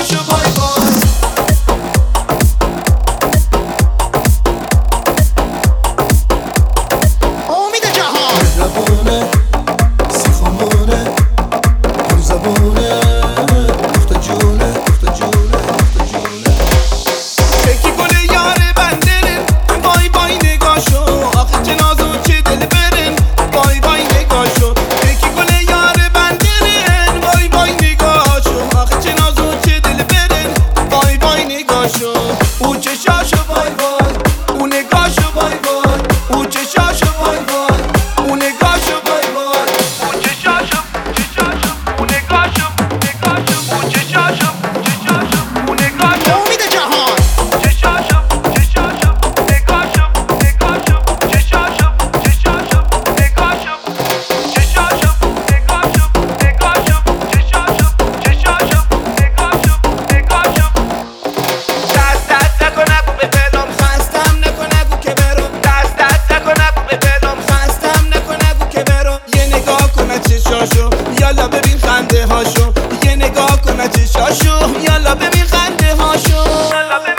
چشاشو بای بای. امید جهان مهربونه سیخمونه پر زبونه اخت جونه اخت جونه اخت جونه. فکی گل یار بندرن بای بای نگاشو آخه چه نازو چه دل برن بای بای نگاشو. فکی گل یار بندرن بای بای نگاشو آخه چه نازو چه دل برن بای بای نگاشو. او چشاشو بای بای او نگاشو بای بای او چشاشو بای بای او نگاشو بای بای او چشاشو چشاشو او نگاشو نگاشو او چشاشو چشاشو او نگاشو. امید جهان چشاشو چشاشو نگاشو نگاشو چشاشو چشاشو نگاشو چشاشو نگاشو نگاشو چشاشو چشاشو نگاشو نگاشو. دست نکن نگو به دلم خستم نکن نگو که برم دست نکن نگو به دلم خستم نکن نگو که برم. یه نگاه کن چشاشو یالا ببین خنده هاشو یه نگاه کن چشاشو یالا ببین خنده هاشو.